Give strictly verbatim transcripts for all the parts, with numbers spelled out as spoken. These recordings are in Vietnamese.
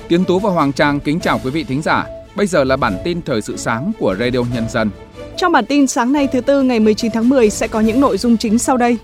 Tiến Tú và Hoàng Trang kính chào quý vị thính giả. Bây giờ là bản tin thời sự sáng của Radio Nhân dân. Trong bản tin sáng nay thứ Tư ngày mười chín tháng mười sẽ có những nội dung chính sau đây.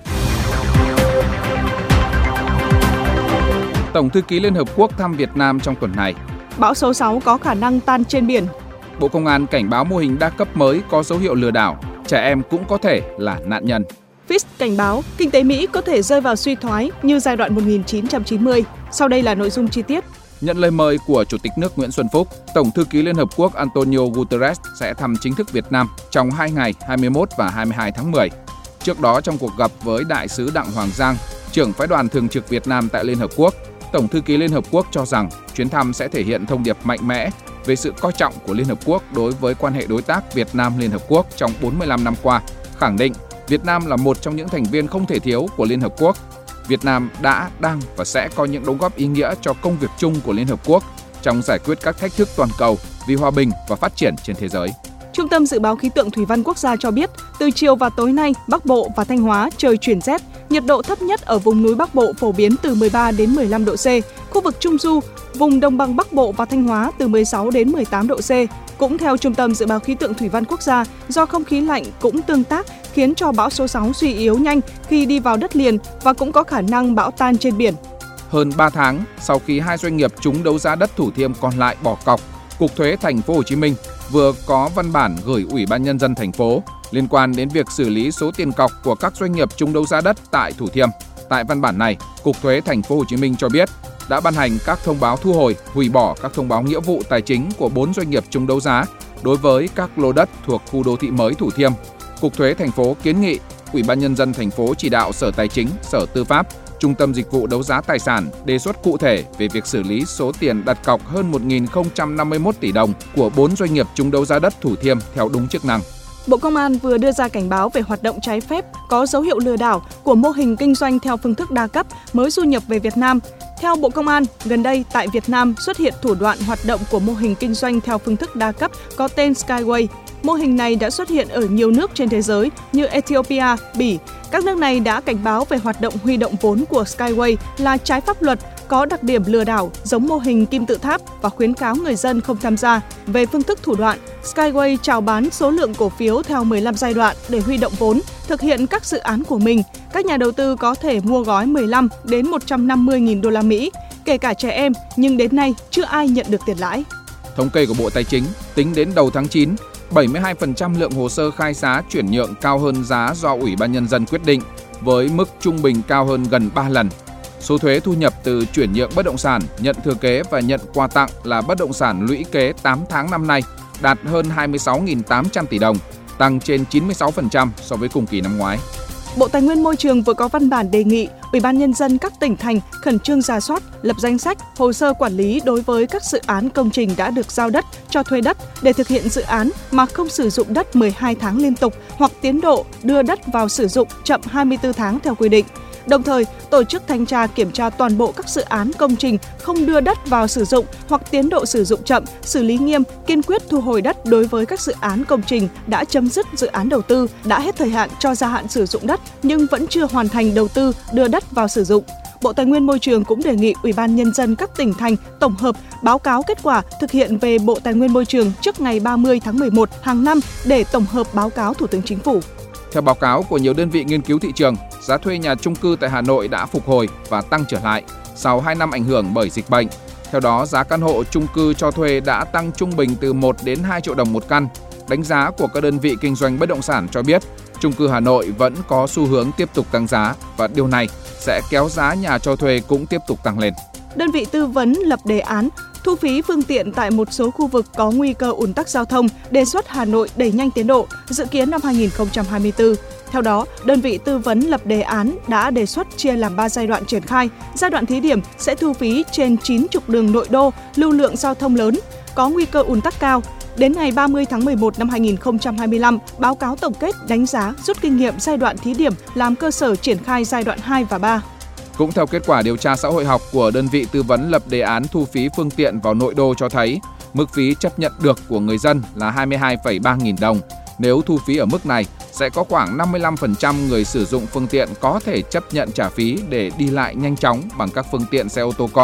Tổng thư ký Liên Hợp Quốc thăm Việt Nam trong tuần này. Bão số sáu có khả năng tan trên biển. Bộ Công an cảnh báo mô hình đa cấp mới có dấu hiệu lừa đảo, trẻ em cũng có thể là nạn nhân. Fitch cảnh báo kinh tế Mỹ có thể rơi vào suy thoái như giai đoạn một nghìn chín trăm chín mươi. Sau đây là nội dung chi tiết. Nhận lời mời của Chủ tịch nước Nguyễn Xuân Phúc, Tổng thư ký Liên Hợp Quốc Antonio Guterres sẽ thăm chính thức Việt Nam trong hai ngày hai mươi mốt và hai mươi hai tháng mười. Trước đó, trong cuộc gặp với Đại sứ Đặng Hoàng Giang, trưởng phái đoàn thường trực Việt Nam tại Liên Hợp Quốc, Tổng thư ký Liên Hợp Quốc cho rằng chuyến thăm sẽ thể hiện thông điệp mạnh mẽ về sự coi trọng của Liên Hợp Quốc đối với quan hệ đối tác Việt Nam-Liên Hợp Quốc trong bốn mươi lăm năm qua, khẳng định Việt Nam là một trong những thành viên không thể thiếu của Liên Hợp Quốc. Việt Nam đã, đang và sẽ có những đóng góp ý nghĩa cho công việc chung của Liên Hợp Quốc trong giải quyết các thách thức toàn cầu vì hòa bình và phát triển trên thế giới. Trung tâm Dự báo Khí tượng Thủy văn Quốc gia cho biết, từ chiều và tối nay, Bắc Bộ và Thanh Hóa trời chuyển rét, nhiệt độ thấp nhất ở vùng núi Bắc Bộ phổ biến từ mười ba đến mười lăm độ C, khu vực Trung Du, vùng đồng bằng Bắc Bộ và Thanh Hóa từ mười sáu đến mười tám độ C. Cũng theo Trung tâm Dự báo Khí tượng Thủy văn Quốc gia, do không khí lạnh cũng tương tác khiến cho bão số sáu suy yếu nhanh khi đi vào đất liền và cũng có khả năng bão tan trên biển. Hơn ba tháng sau khi hai doanh nghiệp trúng đấu giá đất Thủ Thiêm còn lại bỏ cọc, Cục Thuế Thành phố Hồ Chí Minh vừa có văn bản gửi Ủy ban Nhân dân thành phố liên quan đến việc xử lý số tiền cọc của các doanh nghiệp trúng đấu giá đất tại Thủ Thiêm. Tại văn bản này, Cục Thuế Thành phố Hồ Chí Minh cho biết đã ban hành các thông báo thu hồi, hủy bỏ các thông báo nghĩa vụ tài chính của bốn doanh nghiệp trúng đấu giá đối với các lô đất thuộc khu đô thị mới Thủ Thiêm. Cục Thuế thành phố kiến nghị Ủy ban Nhân dân thành phố chỉ đạo Sở Tài chính, Sở Tư pháp, Trung tâm Dịch vụ Đấu giá Tài sản đề xuất cụ thể về việc xử lý số tiền đặt cọc hơn một nghìn không trăm năm mươi mốt tỷ đồng của bốn doanh nghiệp trúng đấu giá đất Thủ Thiêm theo đúng chức năng. Bộ Công an vừa đưa ra cảnh báo về hoạt động trái phép có dấu hiệu lừa đảo của mô hình kinh doanh theo phương thức đa cấp mới du nhập về Việt Nam. Theo Bộ Công an, gần đây tại Việt Nam xuất hiện thủ đoạn hoạt động của mô hình kinh doanh theo phương thức đa cấp có tên Skyway. Mô hình này đã xuất hiện ở nhiều nước trên thế giới như Ethiopia, Bỉ. Các nước này đã cảnh báo về hoạt động huy động vốn của Skyway là trái pháp luật, có đặc điểm lừa đảo giống mô hình kim tự tháp và khuyến cáo người dân không tham gia. Về phương thức thủ đoạn, Skyway chào bán số lượng cổ phiếu theo mười lăm giai đoạn để huy động vốn, thực hiện các dự án của mình. Các nhà đầu tư có thể mua gói mười lăm đến một trăm năm mươi nghìn đô la Mỹ, kể cả trẻ em, nhưng đến nay chưa ai nhận được tiền lãi. Thống kê của Bộ Tài chính, tính đến đầu tháng chín, bảy mươi hai phần trăm lượng hồ sơ khai giá chuyển nhượng cao hơn giá do Ủy ban Nhân dân quyết định, với mức trung bình cao hơn gần ba lần. Số thuế thu nhập từ chuyển nhượng bất động sản, nhận thừa kế và nhận quà tặng là bất động sản lũy kế tám tháng năm nay đạt hơn hai mươi sáu nghìn tám trăm tỷ đồng, tăng trên chín mươi sáu phần trăm so với cùng kỳ năm ngoái. Bộ Tài nguyên Môi trường vừa có văn bản đề nghị Ủy ban Nhân dân các tỉnh thành khẩn trương rà soát, lập danh sách, hồ sơ quản lý đối với các dự án công trình đã được giao đất, cho thuê đất để thực hiện dự án mà không sử dụng đất mười hai tháng liên tục hoặc tiến độ đưa đất vào sử dụng chậm hai mươi tư tháng theo quy định. Đồng thời, tổ chức thanh tra kiểm tra toàn bộ các dự án công trình không đưa đất vào sử dụng hoặc tiến độ sử dụng chậm, xử lý nghiêm, kiên quyết thu hồi đất đối với các dự án công trình đã chấm dứt dự án đầu tư, đã hết thời hạn cho gia hạn sử dụng đất nhưng vẫn chưa hoàn thành đầu tư đưa đất vào sử dụng. Bộ Tài nguyên Môi trường cũng đề nghị Ủy ban Nhân dân các tỉnh thành tổng hợp báo cáo kết quả thực hiện về Bộ Tài nguyên Môi trường trước ngày ba mươi tháng mười một hàng năm để tổng hợp báo cáo Thủ tướng Chính phủ. Theo báo cáo của nhiều đơn vị nghiên cứu thị trường, giá thuê nhà chung cư tại Hà Nội đã phục hồi và tăng trở lại sau hai năm ảnh hưởng bởi dịch bệnh. Theo đó, giá căn hộ chung cư cho thuê đã tăng trung bình từ một đến hai triệu đồng một căn. Đánh giá của các đơn vị kinh doanh bất động sản cho biết, chung cư Hà Nội vẫn có xu hướng tiếp tục tăng giá và điều này sẽ kéo giá nhà cho thuê cũng tiếp tục tăng lên. Đơn vị tư vấn lập đề án thu phí phương tiện tại một số khu vực có nguy cơ ùn tắc giao thông, đề xuất Hà Nội đẩy nhanh tiến độ, dự kiến năm hai nghìn không trăm hai mươi tư. Theo đó, đơn vị tư vấn lập đề án đã đề xuất chia làm ba giai đoạn triển khai. Giai đoạn thí điểm sẽ thu phí trên chín mươi đường nội đô, lưu lượng giao thông lớn, có nguy cơ ùn tắc cao. Đến ngày ba mươi tháng mười một năm hai nghìn không trăm hai mươi lăm, báo cáo tổng kết đánh giá rút kinh nghiệm giai đoạn thí điểm làm cơ sở triển khai giai đoạn hai và ba. Cũng theo kết quả điều tra xã hội học của đơn vị tư vấn lập đề án thu phí phương tiện vào nội đô cho thấy, mức phí chấp nhận được của người dân là hai mươi hai phẩy ba nghìn đồng. Nếu thu phí ở mức này, sẽ có khoảng năm mươi lăm phần trăm người sử dụng phương tiện có thể chấp nhận trả phí để đi lại nhanh chóng bằng các phương tiện xe ô tô con,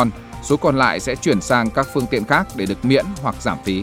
số còn lại sẽ chuyển sang các phương tiện khác để được miễn hoặc giảm phí.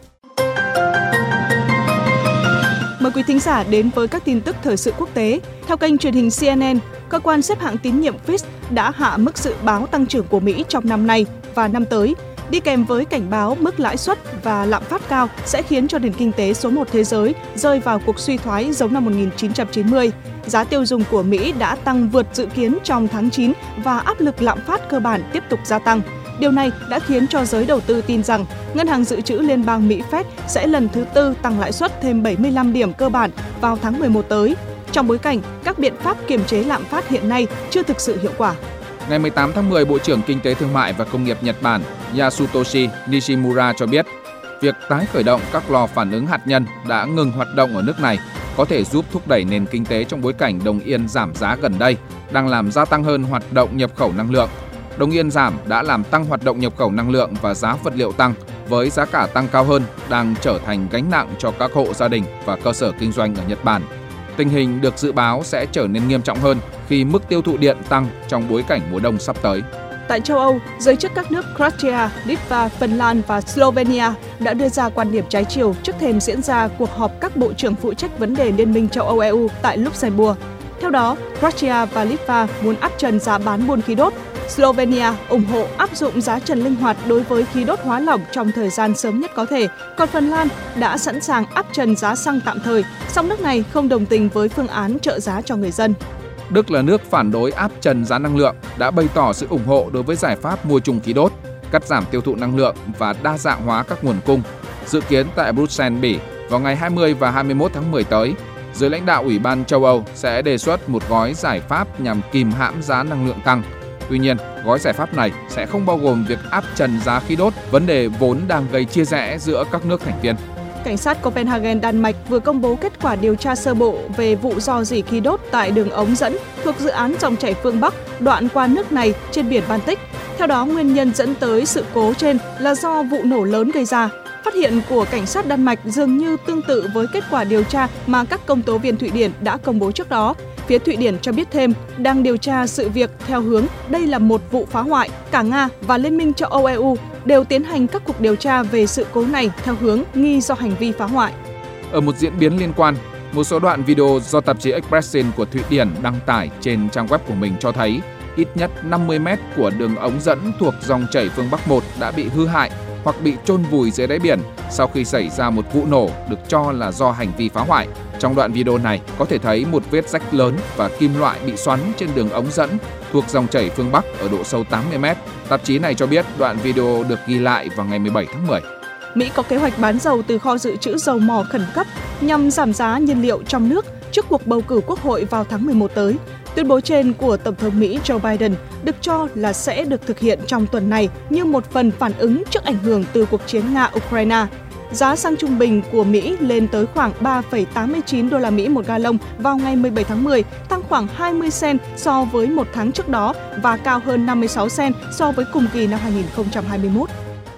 Mời quý thính giả đến với các tin tức thời sự quốc tế. Theo kênh truyền hình xê en en, cơ quan xếp hạng tín nhiệm Fitch đã hạ mức dự báo tăng trưởng của Mỹ trong năm nay và năm tới, đi kèm với cảnh báo mức lãi suất và lạm phát cao sẽ khiến cho nền kinh tế số một thế giới rơi vào cuộc suy thoái giống năm một nghìn chín trăm chín mươi. Giá tiêu dùng của Mỹ đã tăng vượt dự kiến trong tháng chín và áp lực lạm phát cơ bản tiếp tục gia tăng. Điều này đã khiến cho giới đầu tư tin rằng Ngân hàng Dự trữ Liên bang Mỹ Fed sẽ lần thứ tư tăng lãi suất thêm bảy mươi lăm điểm cơ bản vào tháng mười một tới, trong bối cảnh các biện pháp kiềm chế lạm phát hiện nay chưa thực sự hiệu quả. Ngày mười tám tháng mười, Bộ trưởng Kinh tế Thương mại và Công nghiệp Nhật Bản Yasutoshi Nishimura cho biết, việc tái khởi động các lò phản ứng hạt nhân đã ngừng hoạt động ở nước này có thể giúp thúc đẩy nền kinh tế trong bối cảnh đồng yên giảm giá gần đây, đang làm gia tăng hơn hoạt động nhập khẩu năng lượng. Đồng yên giảm đã làm tăng hoạt động nhập khẩu năng lượng và giá vật liệu tăng, với giá cả tăng cao hơn, đang trở thành gánh nặng cho các hộ gia đình và cơ sở kinh doanh ở Nhật Bản. Tình hình được dự báo sẽ trở nên nghiêm trọng hơn khi mức tiêu thụ điện tăng trong bối cảnh mùa đông sắp tới. Tại châu Âu, giới chức các nước Croatia, Litva, Phần Lan và Slovenia đã đưa ra quan điểm trái chiều trước thềm diễn ra cuộc họp các bộ trưởng phụ trách vấn đề Liên minh châu Âu e u tại Luxembourg. Theo đó, Croatia và Litva muốn áp trần giá bán buôn khí đốt. Slovenia ủng hộ áp dụng giá trần linh hoạt đối với khí đốt hóa lỏng trong thời gian sớm nhất có thể, còn Phần Lan đã sẵn sàng áp trần giá xăng tạm thời, song nước này không đồng tình với phương án trợ giá cho người dân. Đức là nước phản đối áp trần giá năng lượng, đã bày tỏ sự ủng hộ đối với giải pháp mua chung khí đốt, cắt giảm tiêu thụ năng lượng và đa dạng hóa các nguồn cung. Dự kiến tại Bruxelles, Bỉ, vào ngày hai mươi và hai mươi mốt tháng mười tới, giới lãnh đạo Ủy ban châu Âu sẽ đề xuất một gói giải pháp nhằm kìm hãm giá năng lượng tăng. Tuy nhiên, gói giải pháp này sẽ không bao gồm việc áp trần giá khí đốt, vấn đề vốn đang gây chia rẽ giữa các nước thành viên. Cảnh sát Copenhagen, Đan Mạch vừa công bố kết quả điều tra sơ bộ về vụ rò rỉ khí đốt tại đường ống dẫn thuộc dự án dòng chảy phương Bắc đoạn qua nước này trên biển Baltic. Theo đó, nguyên nhân dẫn tới sự cố trên là do vụ nổ lớn gây ra. Phát hiện của cảnh sát Đan Mạch dường như tương tự với kết quả điều tra mà các công tố viên Thụy Điển đã công bố trước đó. Phía Thụy Điển cho biết thêm đang điều tra sự việc theo hướng đây là một vụ phá hoại. Cả Nga và Liên minh châu Âu e u đều tiến hành các cuộc điều tra về sự cố này theo hướng nghi do hành vi phá hoại. Ở một diễn biến liên quan, một số đoạn video do tạp chí Expressen của Thụy Điển đăng tải trên trang web của mình cho thấy ít nhất năm mươi mét của đường ống dẫn thuộc dòng chảy phương Bắc một đã bị hư hại hoặc bị chôn vùi dưới đáy biển sau khi xảy ra một vụ nổ được cho là do hành vi phá hoại. Trong đoạn video này có thể thấy một vết rách lớn và kim loại bị xoắn trên đường ống dẫn thuộc dòng chảy phương Bắc ở độ sâu tám mươi mét. Tạp chí này cho biết đoạn video được ghi lại vào ngày mười bảy tháng mười. Mỹ có kế hoạch bán dầu từ kho dự trữ dầu mỏ khẩn cấp nhằm giảm giá nhiên liệu trong nước trước cuộc bầu cử quốc hội vào tháng mười một tới. Tuyên bố trên của Tổng thống Mỹ Joe Biden được cho là sẽ được thực hiện trong tuần này như một phần phản ứng trước ảnh hưởng từ cuộc chiến Nga-Ukraine. Giá xăng trung bình của Mỹ lên tới khoảng ba phẩy tám mươi chín đô la Mỹ một gallon vào ngày mười bảy tháng mười, tăng khoảng hai mươi cent so với một tháng trước đó và cao hơn năm mươi sáu cent so với cùng kỳ năm hai nghìn không trăm hai mươi mốt.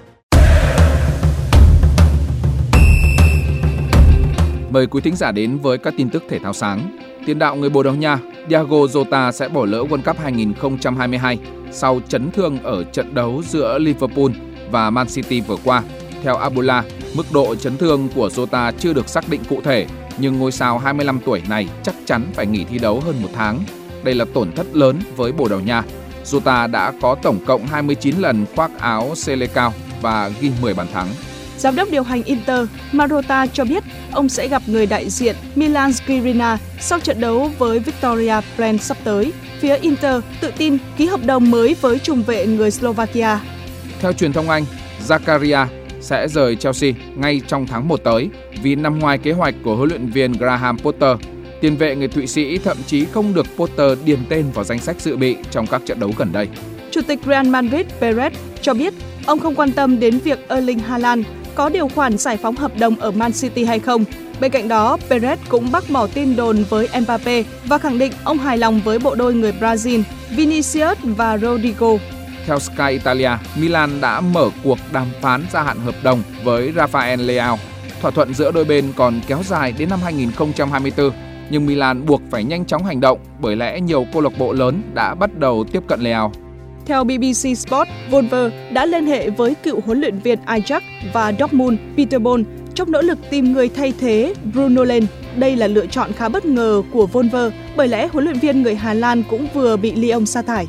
Mời quý thính giả đến với các tin tức thể thao sáng. Tiền đạo người Bồ Đào Nha Diogo Jota sẽ bỏ lỡ World Cup hai nghìn không trăm hai mươi hai sau chấn thương ở trận đấu giữa Liverpool và Man City vừa qua. Theo Abula, mức độ chấn thương của Jota chưa được xác định cụ thể, nhưng ngôi sao hai mươi lăm tuổi này chắc chắn phải nghỉ thi đấu hơn một tháng. Đây là tổn thất lớn với Bồ Đào Nha. Jota đã có tổng cộng hai mươi chín lần khoác áo Selecao và ghi mười bàn thắng. Giám đốc điều hành Inter, Marotta cho biết ông sẽ gặp người đại diện Milan Skriniar sau trận đấu với Victoria Plzen sắp tới. Phía Inter tự tin ký hợp đồng mới với trung vệ người Slovakia. Theo truyền thông Anh, Zakaria sẽ rời Chelsea ngay trong tháng một tới vì nằm ngoài kế hoạch của huấn luyện viên Graham Potter. Tiền vệ người Thụy Sĩ thậm chí không được Potter điền tên vào danh sách dự bị trong các trận đấu gần đây. Chủ tịch Real Madrid Perez cho biết ông không quan tâm đến việc Erling Haaland có điều khoản giải phóng hợp đồng ở Man City hay không. Bên cạnh đó, Perez cũng bác bỏ tin đồn với Mbappé và khẳng định ông hài lòng với bộ đôi người Brazil, Vinicius và Rodrigo. Theo Sky Italia, Milan đã mở cuộc đàm phán gia hạn hợp đồng với Rafael Leao. Thỏa thuận giữa đôi bên còn kéo dài đến năm hai nghìn không trăm hai mươi tư, nhưng Milan buộc phải nhanh chóng hành động bởi lẽ nhiều câu lạc bộ lớn đã bắt đầu tiếp cận Leao. Theo bê bê xê Sport, Volver đã liên hệ với cựu huấn luyện viên Ajax và Dortmund Peter Bosz trong nỗ lực tìm người thay thế Bruno Lage. Đây là lựa chọn khá bất ngờ của Volver, bởi lẽ huấn luyện viên người Hà Lan cũng vừa bị Lyon sa thải.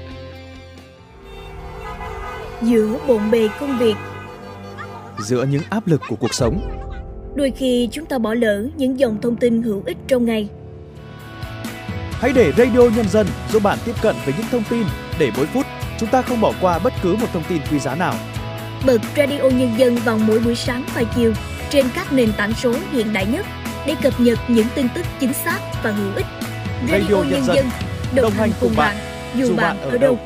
Giữa bộn bề công việc, giữa những áp lực của cuộc sống, đôi khi chúng ta bỏ lỡ những dòng thông tin hữu ích trong ngày. Hãy để Radio Nhân dân giúp bạn tiếp cận với những thông tin để mỗi phút chúng ta không bỏ qua bất cứ một thông tin quý giá nào. Bật Radio Nhân dân vào mỗi buổi sáng và chiều trên các nền tảng số hiện đại nhất để cập nhật những tin tức chính xác và hữu ích. Radio, Radio Nhân dân, đồng, đồng hành cùng bạn, dù bạn ở đâu.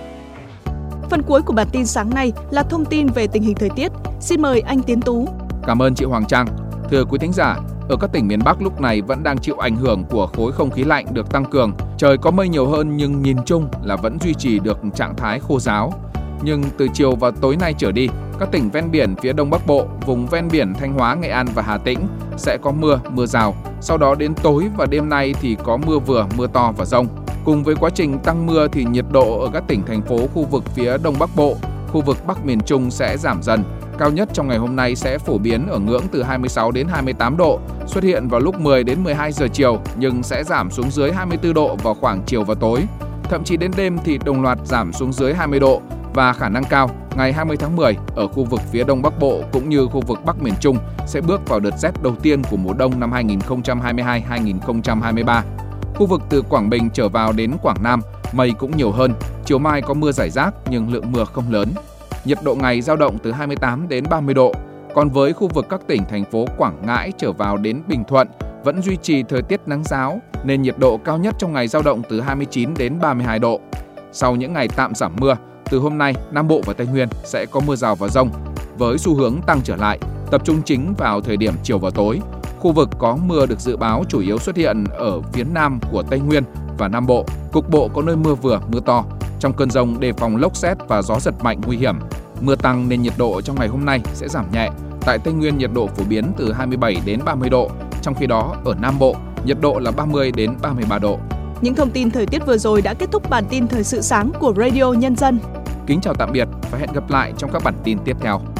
Phần cuối của bản tin sáng nay là thông tin về tình hình thời tiết. Xin mời anh Tiến Tú. Cảm ơn chị Hoàng Trang. Thưa quý thính giả, ở các tỉnh miền Bắc lúc này vẫn đang chịu ảnh hưởng của khối không khí lạnh được tăng cường. Trời có mây nhiều hơn nhưng nhìn chung là vẫn duy trì được trạng thái khô ráo. Nhưng từ chiều và tối nay trở đi, các tỉnh ven biển phía Đông Bắc Bộ, vùng ven biển Thanh Hóa, Nghệ An và Hà Tĩnh sẽ có mưa, mưa rào. Sau đó đến tối và đêm nay thì có mưa vừa, mưa to và dông. Cùng với quá trình tăng mưa thì nhiệt độ ở các tỉnh, thành phố khu vực phía Đông Bắc Bộ, khu vực Bắc miền Trung sẽ giảm dần. Cao nhất trong ngày hôm nay sẽ phổ biến ở ngưỡng từ hai mươi sáu đến hai mươi tám độ, xuất hiện vào lúc mười đến mười hai giờ chiều nhưng sẽ giảm xuống dưới hai mươi tư độ vào khoảng chiều và tối. Thậm chí đến đêm thì đồng loạt giảm xuống dưới hai mươi độ và khả năng cao ngày hai mươi tháng mười ở khu vực phía Đông Bắc Bộ cũng như khu vực Bắc miền Trung sẽ bước vào đợt rét đầu tiên của mùa đông năm hai nghìn không trăm hai mươi hai hai nghìn không trăm hai mươi ba. Khu vực từ Quảng Bình trở vào đến Quảng Nam, mây cũng nhiều hơn, chiều mai có mưa rải rác nhưng lượng mưa không lớn. Nhiệt độ ngày dao động từ hai mươi tám đến ba mươi độ. Còn với khu vực các tỉnh, thành phố Quảng Ngãi trở vào đến Bình Thuận vẫn duy trì thời tiết nắng ráo nên nhiệt độ cao nhất trong ngày dao động từ hai mươi chín đến ba mươi hai độ. Sau những ngày tạm giảm mưa, từ hôm nay Nam Bộ và Tây Nguyên sẽ có mưa rào và dông với xu hướng tăng trở lại, tập trung chính vào thời điểm chiều và tối. Khu vực có mưa được dự báo chủ yếu xuất hiện ở phía Nam của Tây Nguyên và Nam Bộ. Cục bộ có nơi mưa vừa, mưa to. Trong cơn dông đề phòng lốc sét và gió giật mạnh nguy hiểm. Mưa tăng nên nhiệt độ trong ngày hôm nay sẽ giảm nhẹ. Tại Tây Nguyên nhiệt độ phổ biến từ hai mươi bảy đến ba mươi độ. Trong khi đó ở Nam Bộ nhiệt độ là ba mươi đến ba mươi ba độ. Những thông tin thời tiết vừa rồi đã kết thúc bản tin thời sự sáng của Radio Nhân dân. Kính chào tạm biệt và hẹn gặp lại trong các bản tin tiếp theo.